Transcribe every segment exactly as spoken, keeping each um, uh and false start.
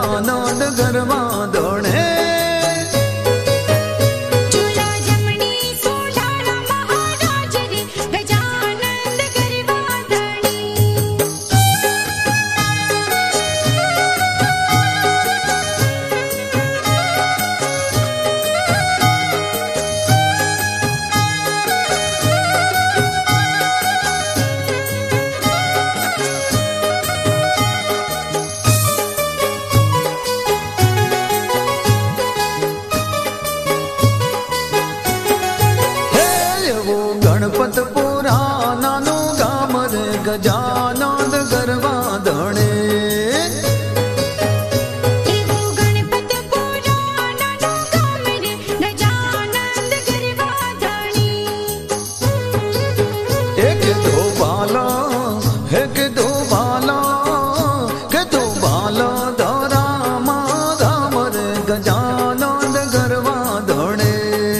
गजानन गरबा दौड़े। गणपत पुराना नो गाम रे गजानन गरबा दौड़े। गणपत पुराना नो गाम रे गजानन गरबा दौड़े। एक दो बाला एक दो बाला के दो बाला दौरा मा गाम रे गजानन गरबा दौड़े।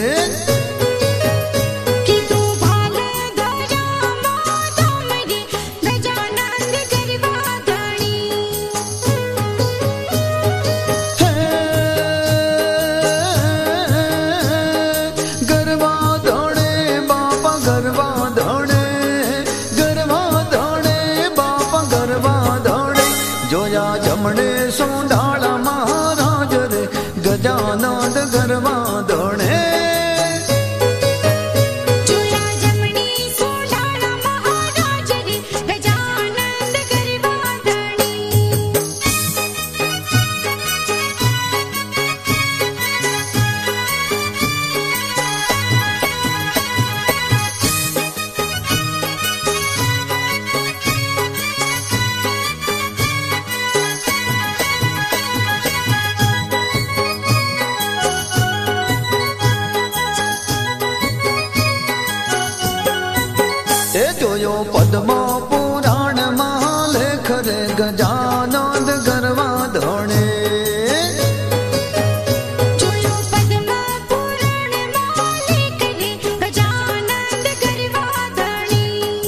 जोया जमणे सोंडाला महाराज रे गजानन गरबा दौड़े। जोया जमणे सोंडाला महाराज रे गजानन गरबा दौड़े। ए जोयो पद्मा पुराण मालेख रे गजानन गरबा दौड़े। जोयो पद्मा पुराण मालेख रे गजानन गरबा दौड़े।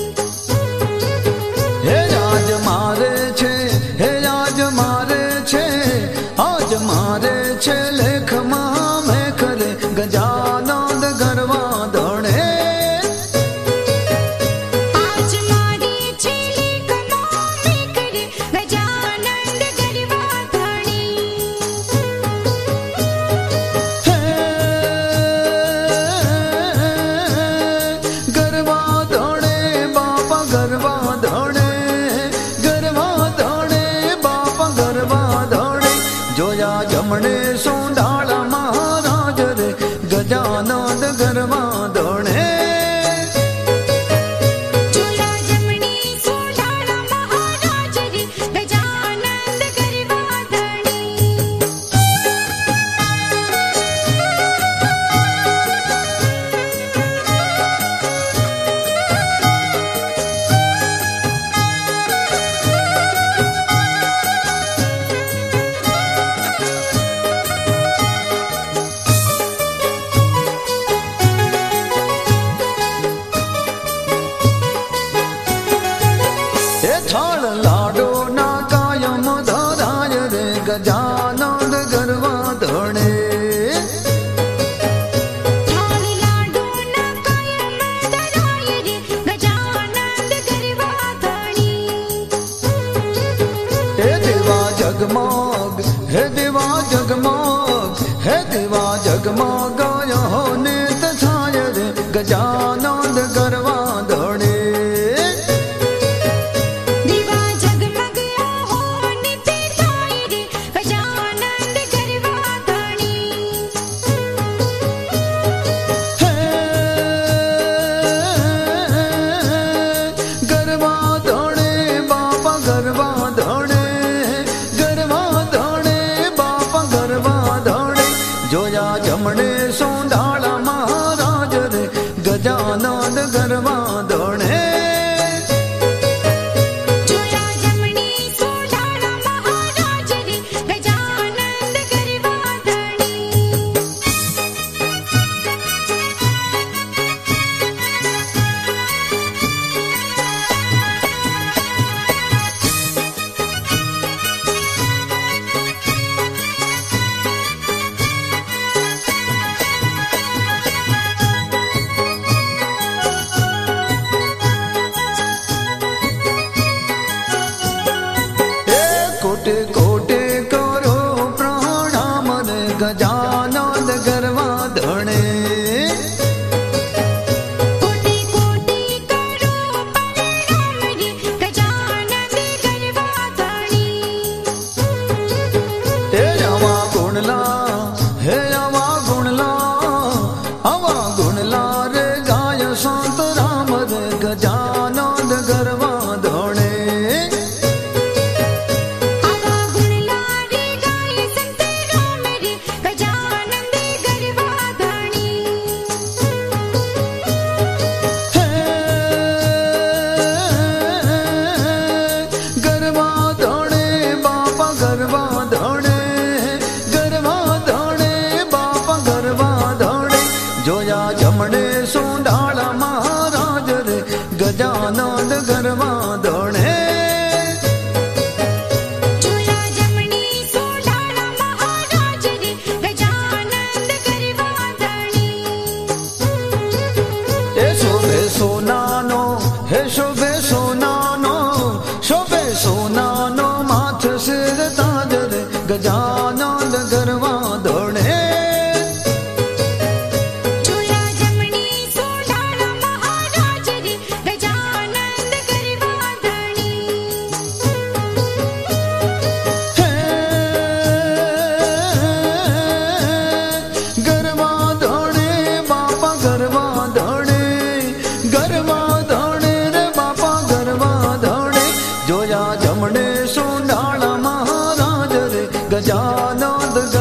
हे आज मारे छे हे आज मारे छे आज मारे छे लेख मा में करे गजानन गरबा दौड़े। जोया जमणे सोंडाला महाराज रे गजानन गरबा दौड़े। जोया जमणे सोंडाला महाराज रे गजानन गरबा दौड़े। थाल लाडो ना कायम धराय रे गजानन गरबा दौड़े। थाल लाडो ना कायम धराय रे गजानन गरबा दौड़े। हे देवा जगमग हे देवा जगमग हे देवा जगमग हो नित छाय रे गजानन गरबा दौड़े। जोया जमणे सोंडाला महाराज रे गजानन गरबा दौड़े। जोया जमणे सोंडाला महाराज रे गजानन गरबा दौड़े। गजानंद गरबा धणे कोटि कोटि करो प्रणाम रे गजानंद गरबा धणी हे आवा गुणला हे आवा गुणला आवा गुणला रे गाय संत राम रे गजानंद गरबा धणे आवा गुणला रे गाय संत राम रे गजानंद गरबा धणी गरबा धणे बापा गरबा धणे गरबा धणे बापा गरबा धणे जोया जमणे सोंडाळा महाराज रे गजानंद गरबा धणे जोया जमणी सोडाळा महाराज रे गजानंद गरबा धणी हे शोभे सोनानो हे शोभे सोनानो शोभे सोनानो माथ सिर ताज रे गजानंद गरबा धणे जोया जमणी सोडाळा महाराज रे गजानंद गरबा धणी गरबा धणे बापा गरबा धणे गरबा धणे रे बापा गरबा धणे जोया जमणे सोंडाळा महाराज रे गजानंद